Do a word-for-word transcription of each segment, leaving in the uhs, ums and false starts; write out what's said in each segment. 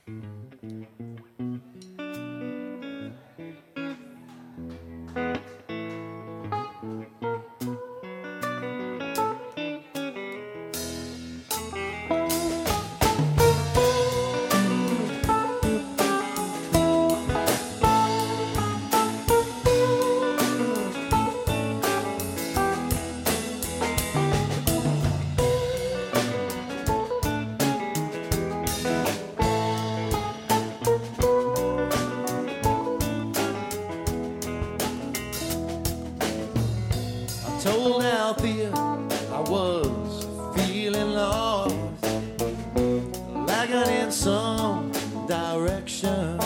Told Althea I was feeling lost, lagging in some direction.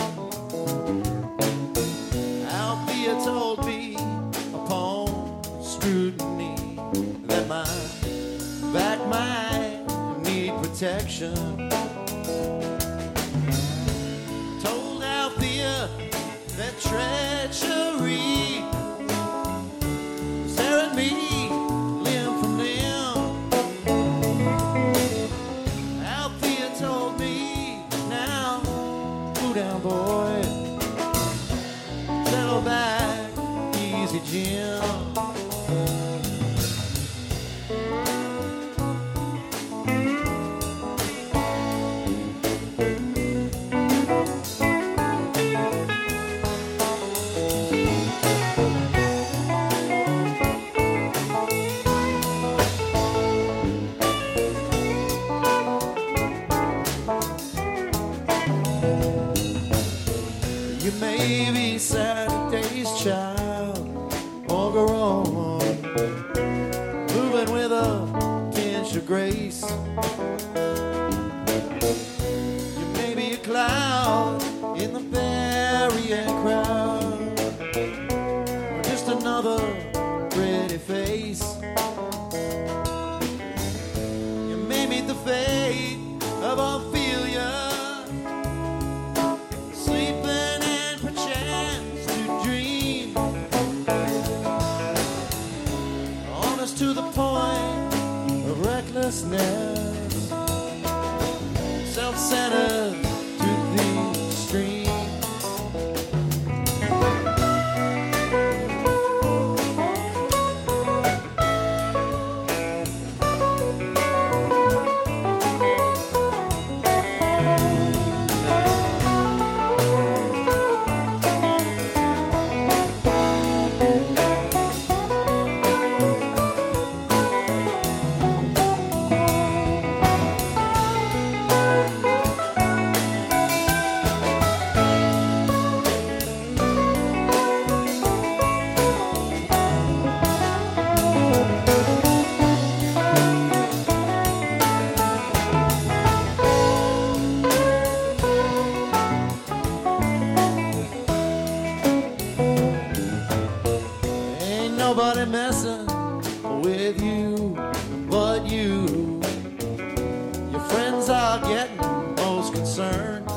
Althea told me upon scrutiny that my back might need protection. Told Althea that treachery me limb from limb. Althea told me, now cool down, boy, settle back, easy, Jim. You may be Saturday's child or grown, moving with a pinch of grace. You may be a cloud in the burying crowd, or just another pretty face. You may meet the fate of Ophelia, to the point of recklessness, self-centered to the extreme. Nobody messing with you but you. Your friends are getting most concerned.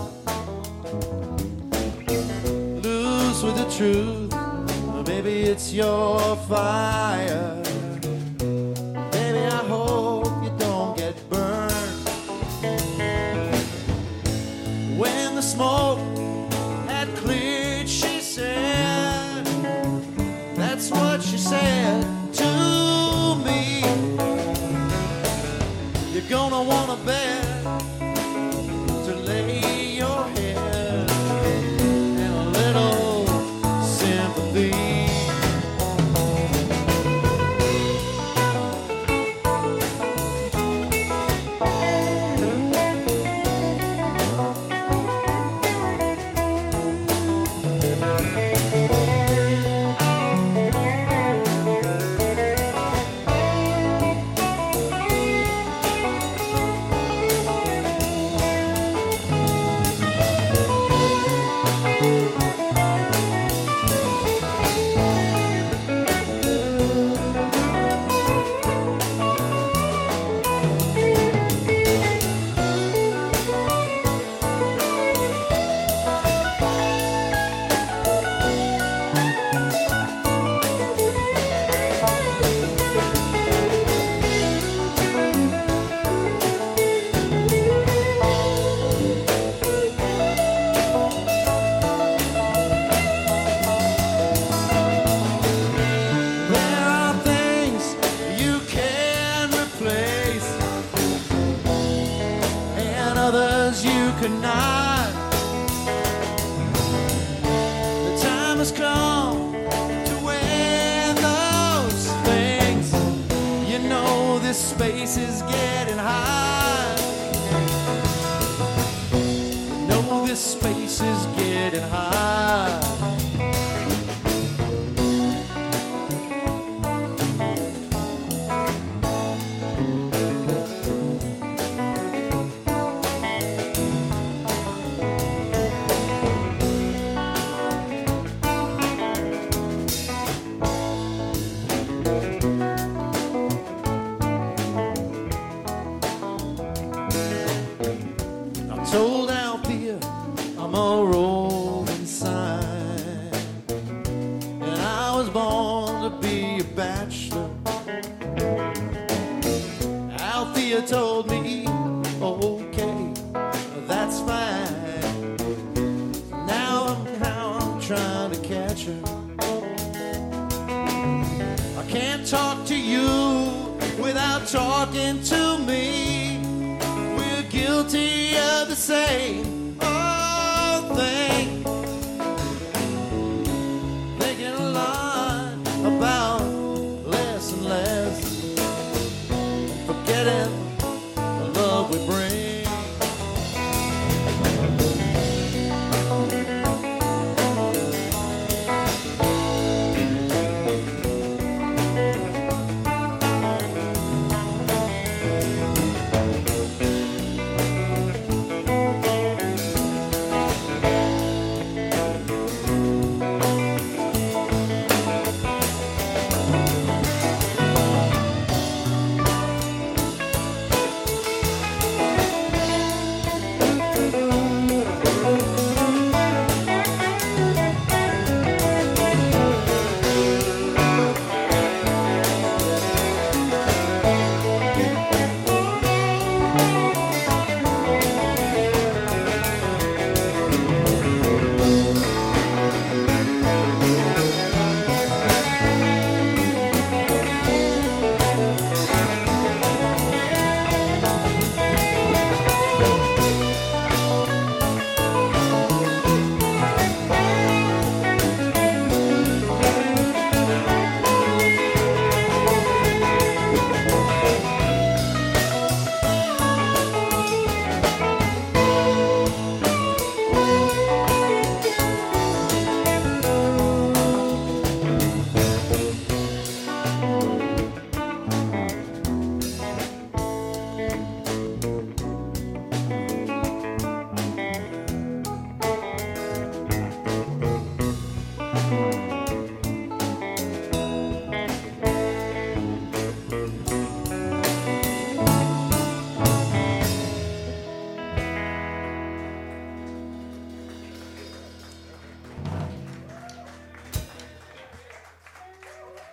Loose with the truth, or maybe it's your fire. Baby, I hope you don't get burned. When the smoke had cleared, she said, that's what she said to me. You're gonna want a bed to lay your head and a little sympathy. others you could not. The time has come to wear those things. You know this space is getting hot. You know this space is getting hot. Told Althea I'm a rolling sign, and I was born to be a bachelor. Althea told me, okay, that's fine. Now I'm, now I'm trying to catch her. I can't talk to you without talking to me. We're guilty of the same old thing. Thinking a lot about less and less, forgetting the love we bring.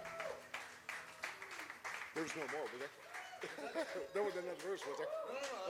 There's no more, was there? There was another verse, was there?